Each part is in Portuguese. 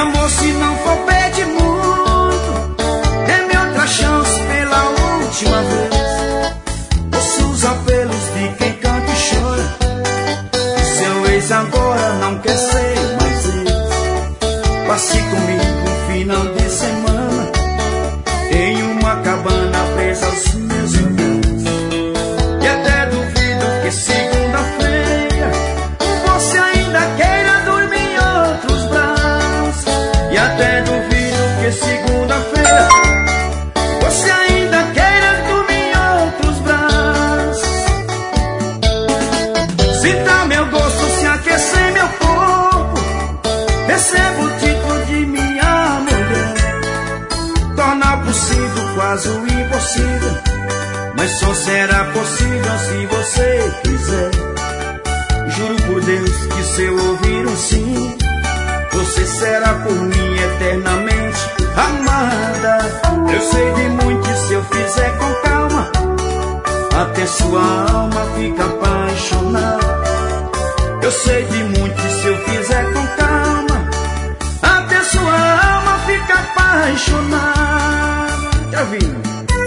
amor, se não for pedir muito, dê-me outra chance pela última vez. Ouço os apelos de quem canta e chora. Seu ex agora não quer ser mais ex. Passe comigo um final de semana em uma cabana presa aos meus enganos. E até duvido que segunda-feira você ainda queira dormir em outros braços. E até duvido que segunda-feira você ainda queira dormir em outros braços. Sinta meu gosto se aquecer meu corpo, recebo o título de minha mulher. Torna possível quase o impossível, mas só será possível se você quiser. Juro por Deus que se eu ouvir um sim, você será por mim eternamente amada. Eu sei de muito e se eu fizer com calma, até sua alma fica apaixonada. Eu sei de muito e se eu fizer com calma, até sua alma fica apaixonada. Já viu?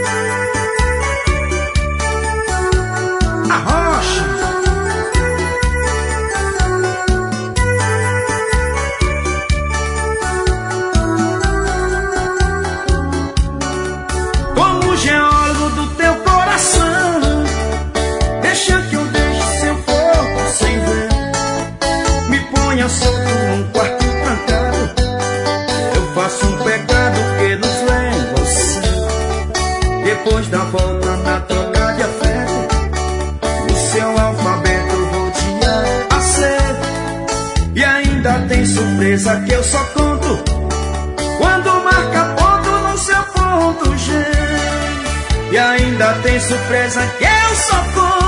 A rocha. Como geólogo do teu coração, deixa que eu deixe seu corpo sem ver. Me ponha solto num quarto trancado, eu faço um pecado que nos leva ao céu. Depois da volta na troca de afeto, no seu alfabeto eu vou te a ser. E ainda tem surpresa que eu só conto quando marca ponto no seu ponto G. E ainda tem surpresa que eu só conto